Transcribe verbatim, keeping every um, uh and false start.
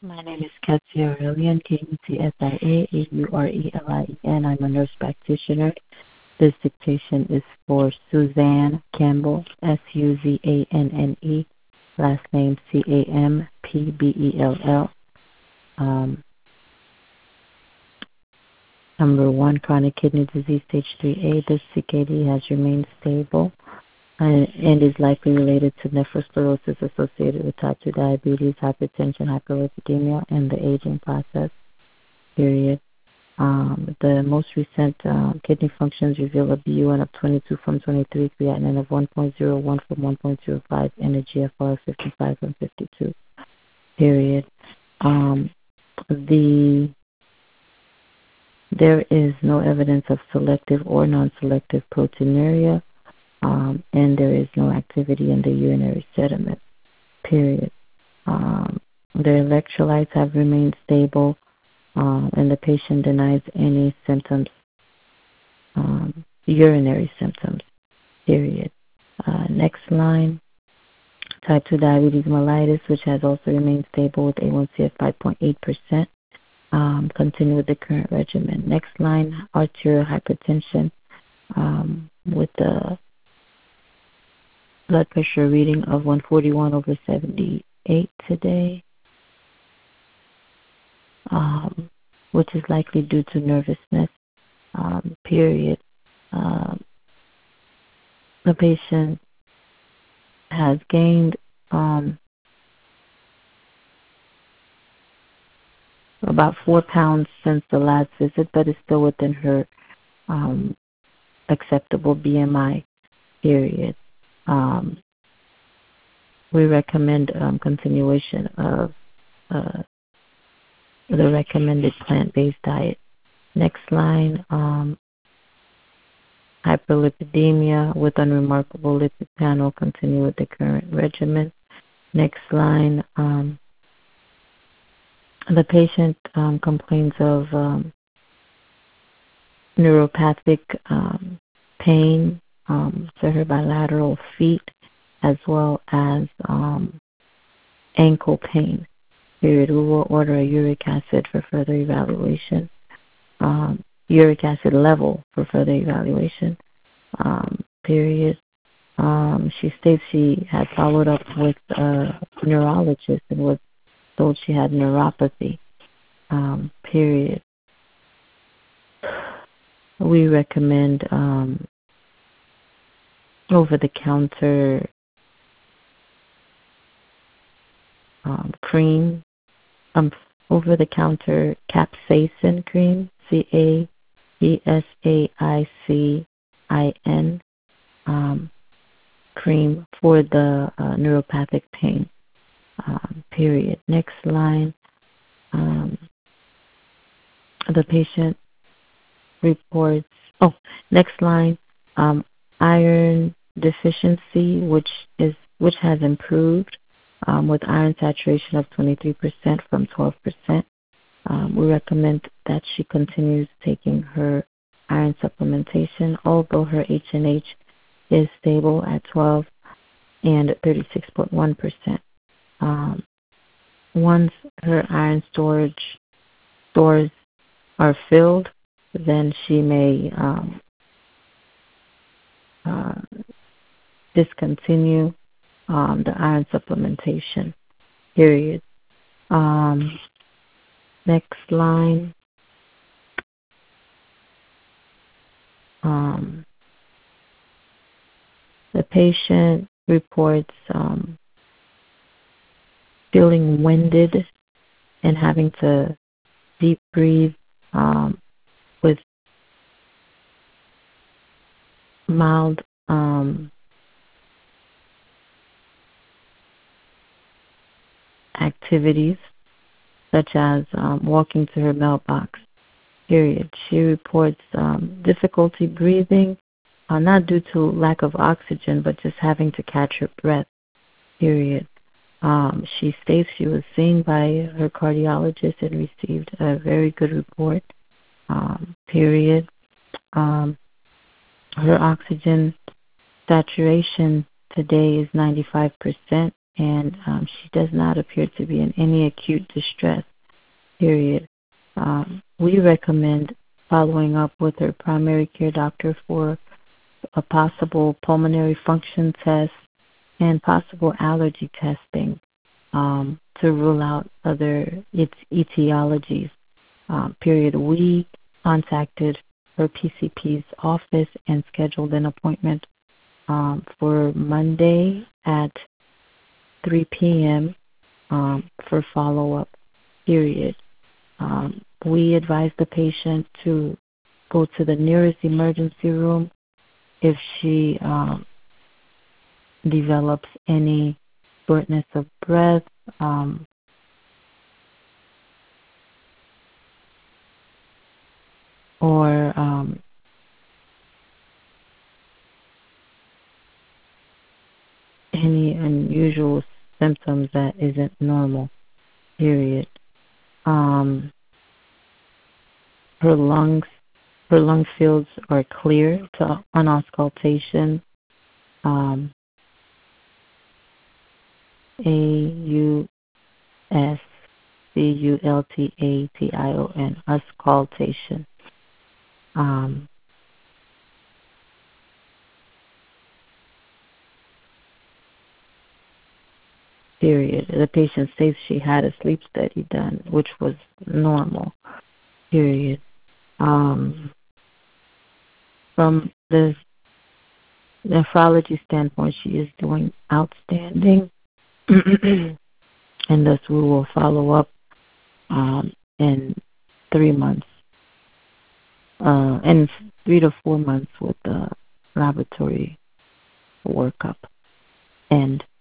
My name is Ketsia Aurelian, K E T S I A A U R E L I E N. I'm a nurse practitioner. This dictation is for Suzanne Campbell, S U Z A N N E, last name C A M P B E L L. Um, number one, chronic kidney disease, stage three A. This C K D has remained stable and, and is likely related to nephrosclerosis associated with type two diabetes, hypertension, hyperlipidemia, and the aging process, period. Um, the most recent um, kidney functions reveal a B U N of twenty-two from twenty-three, creatinine of one point zero one from one point zero five, and a G F R of fifty-five from fifty-two, period. Um, the There is no evidence of selective or non-selective proteinuria, um, and there is no activity in the urinary sediment, period. Um, their electrolytes have remained stable, um, and the patient denies any symptoms, um, urinary symptoms, period. Uh, next line, type two diabetes mellitus, which has also remained stable with A one C of five point eight percent. Um, continue with the current regimen. Next line, arterial hypertension um, with the blood pressure reading of one forty-one over seventy-eight today, um, which is likely due to nervousness, um, period. Um, the patient has gained um, about four pounds since the last visit, but is still within her um, acceptable B M I, period. Um, we recommend um, continuation of uh, the recommended plant-based diet. Next line, um, hyperlipidemia with unremarkable lipid panel, continue with the current regimen. Next line, um, the patient um, complains of um, neuropathic um, pain um, to her bilateral feet, as well as um, ankle pain, period. We will order a uric acid for further evaluation, um, uric acid level for further evaluation, um, period. Um, she states she had followed up with a neurologist and was told she had neuropathy, um, period. We recommend um, over-the-counter um, cream, um, over-the-counter capsaicin cream, C A C S A I C I N, um, cream for the uh, neuropathic pain, um, period. Next line, um, the patient reports, oh, next line, um, iron deficiency, which is which has improved um, with iron saturation of twenty-three percent from twelve percent. Um, we recommend that she continues taking her iron supplementation, although her H and H is stable at twelve and thirty-six point one percent. Um, once her iron storage stores are filled, then she may um, uh, discontinue um, the iron supplementation, period. Um, next line. Um, the patient reports um, feeling winded and having to deep breathe um, with mild um, activities, such as um, walking to her mailbox, period. She reports um, difficulty breathing, uh, not due to lack of oxygen, but just having to catch her breath, period. Um, she states she was seen by her cardiologist and received a very good report, um, period. Um, her oxygen saturation today is ninety-five percent. and um, she does not appear to be in any acute distress, period. Um, we recommend following up with her primary care doctor for a possible pulmonary function test and possible allergy testing um, to rule out other its etiologies. Um, period. We contacted her P C P's office and scheduled an appointment um, for Monday at three p.m. Um, for follow-up. Period. Um, we advise the patient to go to the nearest emergency room if she um, develops any shortness of breath, um, or um, any unusual symptoms that isn't normal, period. Um, her lungs, her lung fields are clear to, on auscultation. Um, A U S C U L T A T I O N, auscultation. Um, period. The patient states she had a sleep study done, which was normal, period. Um, from the nephrology standpoint, she is doing outstanding, and thus we will follow up um, in three months, uh, in three to four months with the laboratory workup. And